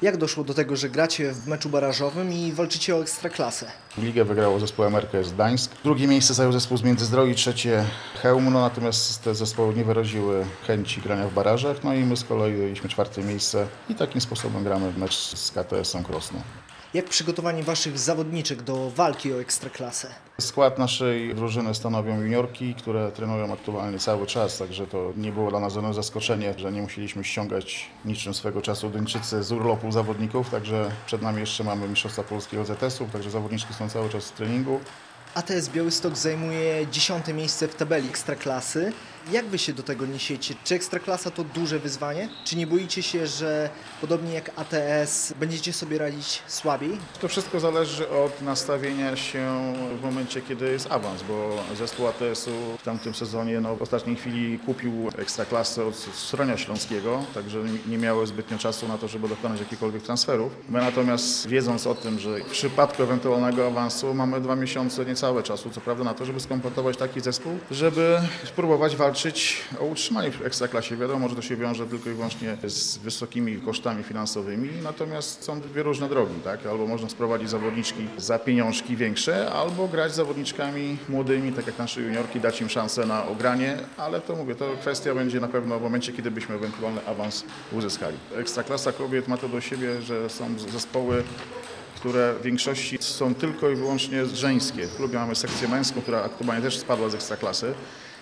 Jak doszło do tego, że gracie w meczu barażowym i walczycie o Ekstraklasę? Ligę wygrało zespół MRKS Gdańsk. Drugie miejsce zajął zespół z Międzyzdroi, trzecie Chełm, natomiast te zespoły nie wyraziły chęci grania w barażach, i my z kolei zajęliśmy czwarte miejsce i takim sposobem gramy w mecz z KTS-em Krosno. Jak przygotowanie waszych zawodniczek do walki o Ekstraklasę? Skład naszej drużyny stanowią juniorki, które trenują aktualnie cały czas, także to nie było dla nas żadne zaskoczenie, że nie musieliśmy ściągać niczym swego czasu Duńczycy z urlopu zawodników, także przed nami jeszcze mamy Mistrzostwa Polski OZS-ów, także zawodniczki są cały czas w treningu. ATS Białystok zajmuje 10. miejsce w tabeli Ekstraklasy. Jak wy się do tego niesiecie? Czy Ekstraklasa to duże wyzwanie? Czy nie boicie się, że podobnie jak ATS będziecie sobie radzić słabiej? To wszystko zależy od nastawienia się w momencie, kiedy jest awans, bo zespół ATS-u w tamtym sezonie w ostatniej chwili kupił Ekstraklasę od Stronia Śląskiego, także nie miały zbytnio czasu na to, żeby dokonać jakichkolwiek transferów. My natomiast, wiedząc o tym, że w przypadku ewentualnego awansu mamy 2 miesiące niecałe czasu, co prawda, na to, żeby skompletować taki zespół, żeby spróbować walczyć o utrzymanie w Ekstraklasie. Wiadomo, że to się wiąże tylko i wyłącznie z wysokimi kosztami finansowymi, natomiast są dwie różne drogi, tak? Albo można sprowadzić zawodniczki za pieniążki większe, albo grać z zawodniczkami młodymi, tak jak nasze juniorki, dać im szansę na ogranie, ale to mówię, to kwestia będzie na pewno w momencie, kiedy byśmy ewentualny awans uzyskali. Ekstraklasa kobiet ma to do siebie, że są zespoły, które w większości są tylko i wyłącznie żeńskie. W klubie mamy sekcję męską, która aktualnie też spadła z Ekstraklasy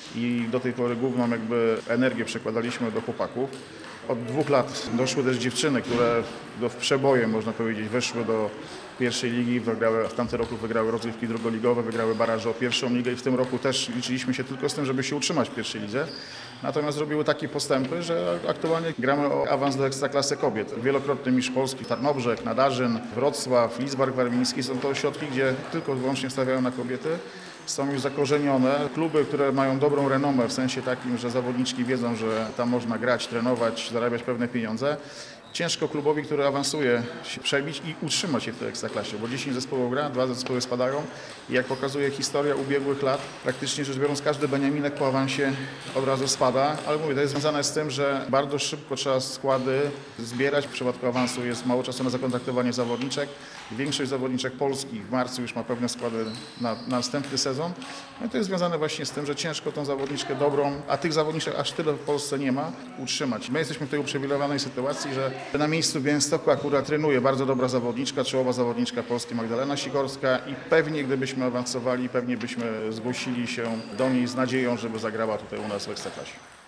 i do tej pory główną energię przekładaliśmy do chłopaków. Od 2 lat doszły też dziewczyny, które w przebojem, można powiedzieć, weszły do pierwszej ligi, w tamtym roku wygrały rozgrywki drugoligowe, wygrały baraże o pierwszą ligę i w tym roku też liczyliśmy się tylko z tym, żeby się utrzymać w pierwszej lidze. Natomiast zrobiły takie postępy, że aktualnie gramy o awans do Ekstraklasy kobiet. Wielokrotny mistrz Polski, Tarnobrzeg, Nadarzyn, Wrocław, Lidzbark Warmiński są to ośrodki, gdzie tylko i wyłącznie stawiają na kobiety. Są już zakorzenione. Kluby, które mają dobrą renomę w sensie takim, że zawodniczki wiedzą, że tam można grać, trenować, zarabiać pewne pieniądze. Ciężko klubowi, który awansuje, się przebić i utrzymać się w tej Ekstraklasie, bo 10 zespołów gra, 2 zespoły spadają i jak pokazuje historia ubiegłych lat, praktycznie rzecz biorąc każdy beniaminek po awansie od razu spada, ale mówię, to jest związane z tym, że bardzo szybko trzeba składy zbierać, w przypadku awansu jest mało czasu na zakontraktowanie zawodniczek. Większość zawodniczek polskich w marcu już ma pewne składy na następny sezon. No i to jest związane właśnie z tym, że ciężko tą zawodniczkę dobrą, a tych zawodniczek aż tyle w Polsce nie ma, utrzymać. My jesteśmy w tej uprzywilejowanej sytuacji, że na miejscu w Białymstoku akurat trenuje bardzo dobra zawodniczka, czołowa zawodniczka Polski Magdalena Sikorska i pewnie gdybyśmy awansowali, pewnie byśmy zgłosili się do niej z nadzieją, żeby zagrała tutaj u nas w Ekstraklasie.